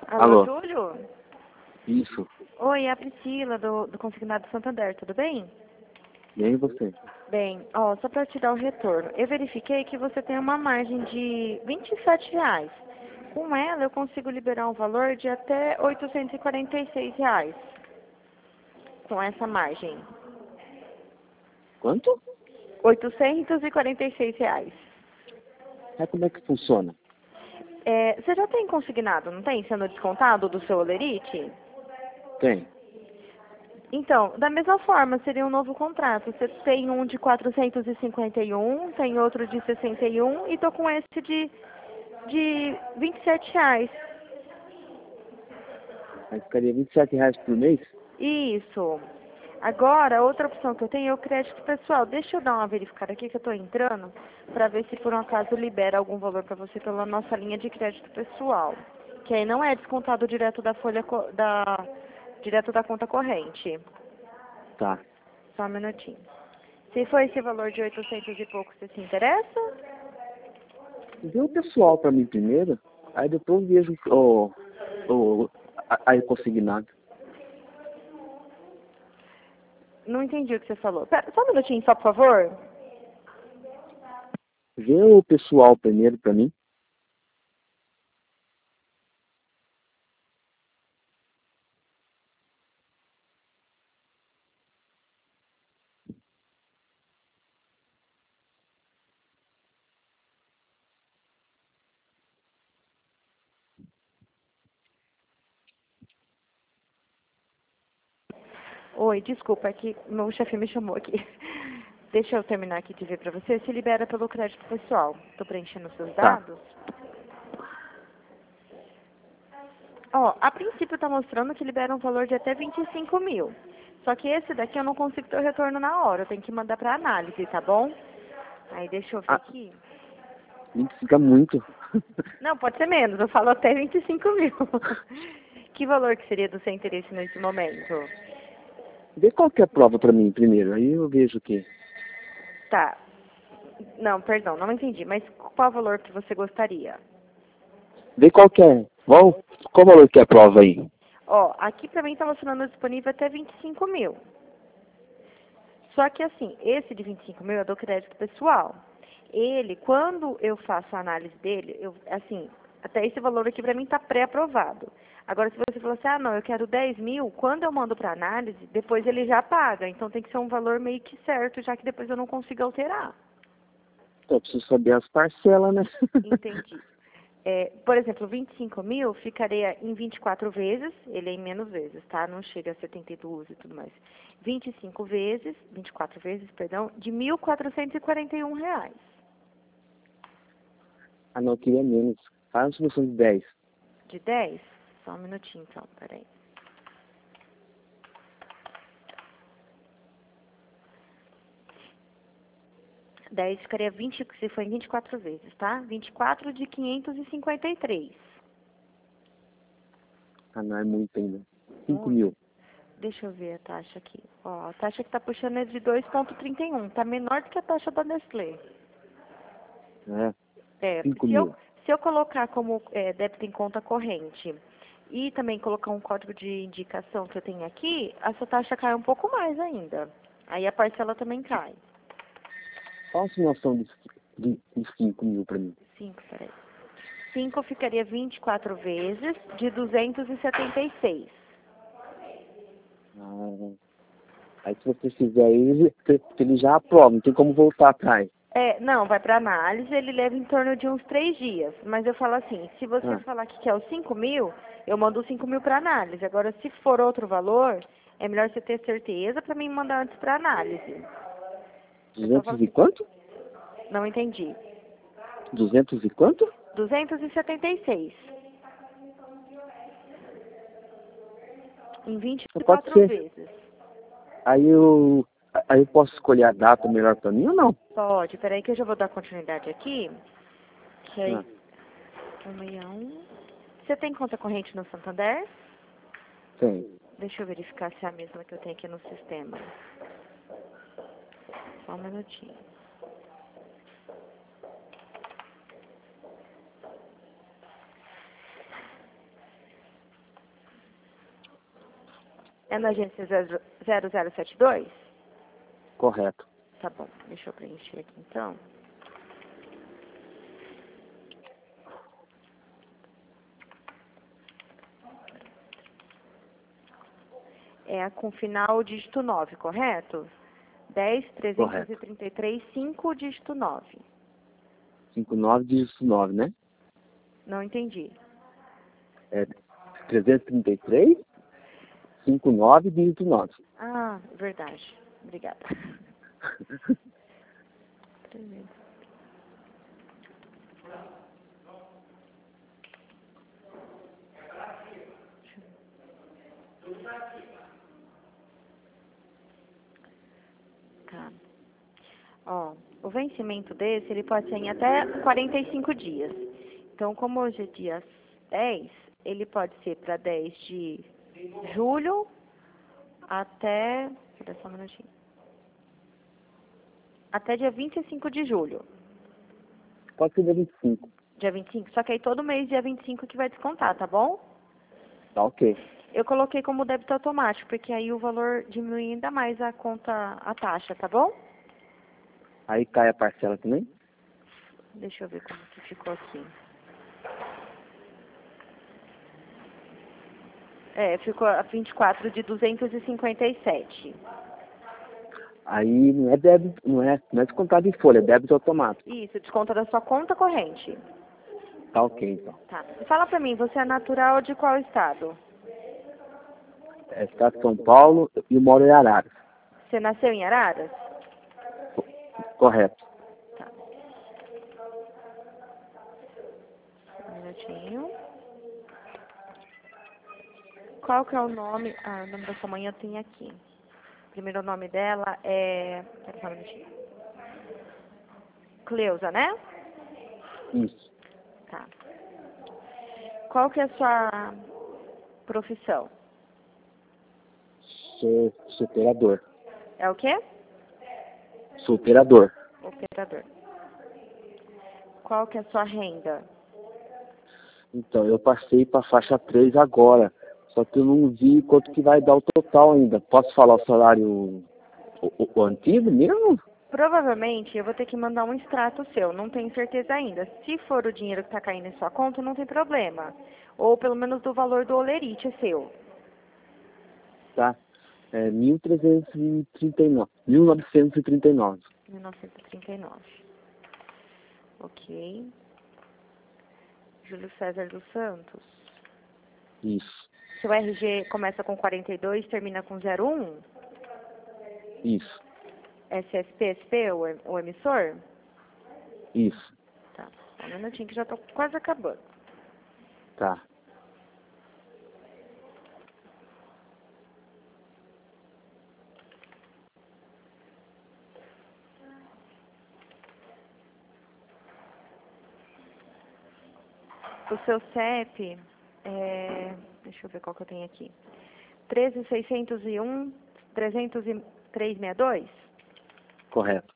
Alô, Alô? Júlio? Isso. Oi, é a Priscila, do Consignado Santander, tudo bem? E aí você? Bem, ó, só para te dar o retorno. Eu verifiquei que você tem uma margem de R$ 27. Com ela, eu consigo liberar um valor de até R$ 846. Com essa margem. Quanto? R$ 846. É como é que funciona? Você já tem consignado, não tem? Sendo descontado do seu Olerite? Tem. Então, da mesma forma, seria um novo contrato. Você tem um de 451, tem outro de 61 e tô com esse de R$ 27. Aí ficaria R$ 27 por mês? Isso. Agora, outra opção que eu tenho é o crédito pessoal. Deixa eu dar uma verificada aqui que eu tô entrando para ver se por um acaso libera algum valor para você pela nossa linha de crédito pessoal. Que aí não é descontado direto da folha direto da conta corrente. Tá. Só um minutinho. Se for esse valor de 800 e pouco, você se interessa? Vê o pessoal pra mim primeiro, aí depois eu vejo aí consignado. Não entendi o que você falou. Pera, só um minutinho, só, por favor. Vê o pessoal primeiro pra mim. Oi, desculpa, é que meu chefe me chamou aqui. Deixa eu terminar aqui de ver pra você. Se libera pelo crédito pessoal. Tô preenchendo os seus Tá. dados. Ó, a princípio tá mostrando que libera um valor de até 25 mil. Só que esse daqui eu não consigo ter o retorno na hora. Eu tenho que mandar pra análise, tá bom? Aí deixa eu ver Ah, aqui. fica muito. Não, pode ser menos. Eu falo até 25 mil. Que valor que seria do seu interesse nesse momento? Vê qual que é a prova pra mim primeiro, aí eu vejo o quê. Tá. Não, perdão, não entendi. Mas qual valor que você gostaria? Vê qual que é. Qual valor que é a prova aí? Ó, aqui pra mim tá mostrando disponível até 25 mil. Só que assim, esse de 25 mil é do crédito pessoal. Ele, quando eu faço a análise dele, assim, até esse valor aqui pra mim tá pré-aprovado. Agora, se você falar assim, ah, não, eu quero 10 mil, quando eu mando pra análise, depois ele já paga. Então tem que ser um valor meio que certo, já que depois eu não consigo alterar. Eu preciso saber as parcelas, né? Entendi. Por exemplo, 25 mil ficaria em 24 vezes, ele é em menos vezes, tá? Não chega a 72 e tudo mais. 25 vezes, 24 vezes, perdão, de R$ 1.441. Ah, não, eu queria menos. Faz uma solução de 10. De 10? Só um minutinho, então, peraí. Dez ficaria 20, se for em 24 vezes, tá? 24 de 553. Ah, não, é muito ainda. 5 Muito. mil. Deixa eu ver a taxa aqui. Ó, a taxa que tá puxando é de 2,31. Tá menor do que a taxa da Nestlé. É, É, 5 se eu, mil. se eu colocar como débito em conta corrente e também colocar um código de indicação que eu tenho aqui, a sua taxa cai um pouco mais ainda. Aí a parcela também cai. Faça uma ação de 5 mil pra mim. 5, peraí. 5 ficaria 24 vezes de 276. Ah, aí se você fizer ele já aprova, não tem como voltar atrás. Não, vai para análise, ele leva em torno de uns 3 dias. Mas eu falo assim, se você Ah, falar que quer os 5 mil, eu mando os 5 mil para análise. Agora, se for outro valor, é melhor você ter certeza para mim mandar antes para análise. Eu só falo 200 e assim, quanto? não entendi. 200 e quanto? 276. Em Então pode 24 ser. vezes. Aí eu posso escolher a data melhor pra mim ou não? Pode, peraí que eu já vou dar continuidade aqui. Que Ah, aí, 161. Você tem conta corrente no Santander? tem. Deixa eu verificar se é a mesma que eu tenho aqui no sistema. Só um minutinho. É na agência 0072? Correto. Tá bom, deixa eu preencher aqui então. É com final dígito 9, correto? 10.333, 5, dígito 9. 59 dígito 9, né? Não entendi. É 333, 59 dígito 9. Ah, verdade. Obrigada. 300. Tá. Ó, o vencimento desse, ele pode ser em até 45 dias. Então, como hoje é dia 10, ele pode ser para 10 de julho até... Espera só um minutinho. Até dia 25 de julho. Pode ser dia 25. Dia 25. Só que aí todo mês, dia 25 que vai descontar, tá bom? Tá ok. Eu coloquei como débito automático, porque aí o valor diminui ainda mais a conta, a taxa, tá bom? Aí cai a parcela também? Deixa eu ver como que ficou aqui. É, ficou a 24 de 257. Aí não é débito, não é descontado em folha, é débito automático. Isso, desconta da sua conta corrente. Tá ok, então. Tá. Fala pra mim, você é natural de qual estado? É Estado de São Paulo e eu moro em Araras. Você nasceu em Araras? Correto. Tá. Um minutinho. Qual que é o nome? Ah, o nome da sua mãe eu tenho aqui. O primeiro nome dela é... Pera só um minutinho. Cleusa, né? Isso. Tá. Qual que é a sua profissão? Sou operador. É o quê? Sou operador. Operador. Qual que é a sua renda? Então, eu passei para faixa 3 agora. Só que eu não vi quanto que vai dar o total ainda. Posso falar o salário o antigo mesmo? Provavelmente eu vou ter que mandar um extrato seu, não tenho certeza ainda. Se for o dinheiro que está caindo em sua conta, não tem problema. Ou pelo menos do valor do olerite seu. Tá. É 1.339. 1939. 1939. Ok. Júlio César dos Santos. Isso. Seu RG começa com 42, termina com 01? Isso. SSP, o emissor? Isso. Tá. Só um minutinho que já tô quase acabando. Tá. O seu CEP deixa eu ver qual que eu tenho aqui. 13.601, 30362? Correto.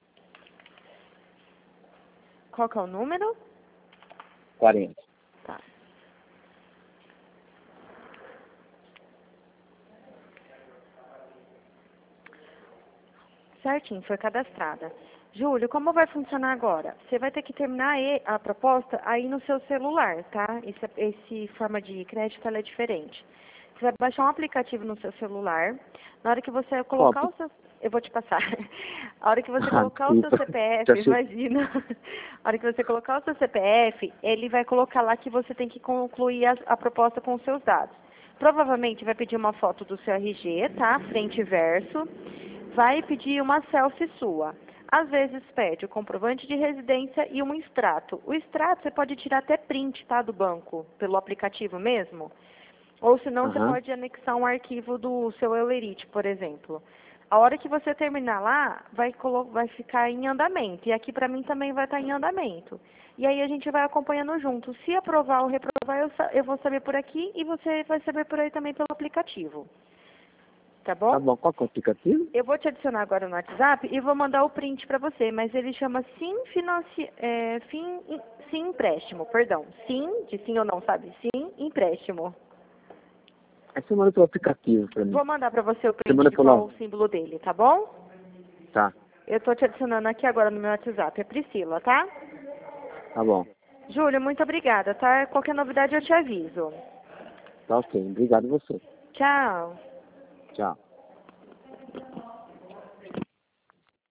Qual que é o número? 40. Tá. Certinho, foi cadastrada. Júlio, como vai funcionar agora? Você vai ter que terminar a proposta aí no seu celular, tá? Esse forma de crédito ela é diferente. Você vai baixar um aplicativo no seu celular. Na hora que você colocar o seu... Eu vou te passar. A hora que você colocar o seu CPF, imagina. A hora que você colocar o seu CPF, ele vai colocar lá que você tem que concluir a proposta com os seus dados. Provavelmente vai pedir uma foto do seu RG, tá? Frente e verso. Vai pedir uma selfie sua. Às vezes pede o comprovante de residência e um extrato. O extrato você pode tirar até print, tá? Do banco, pelo aplicativo mesmo. Ou senão você pode anexar um arquivo do seu Eulerite, por exemplo. A hora que você terminar lá, vai ficar em andamento. E aqui para mim também vai estar em andamento. E aí a gente vai acompanhando junto. Se aprovar ou reprovar, eu vou saber por aqui e você vai saber por aí também pelo aplicativo. Tá bom? Tá bom. Qual que é o aplicativo? Eu vou te adicionar agora no WhatsApp e vou mandar o print para você, mas ele chama Sim Empréstimo, perdão. Sim, de sim ou não, sabe? Sim Empréstimo. Aí você manda pelo aplicativo pra mim. Vou mandar pra você o Você manda print com pelo... o símbolo dele, tá bom? Tá, Eu tô te adicionando aqui agora no meu WhatsApp. É Priscila, tá? tá bom. Júlia, muito obrigada, tá? Qualquer novidade eu te aviso. Tá ok. Obrigado a você. Tchau. Tchau.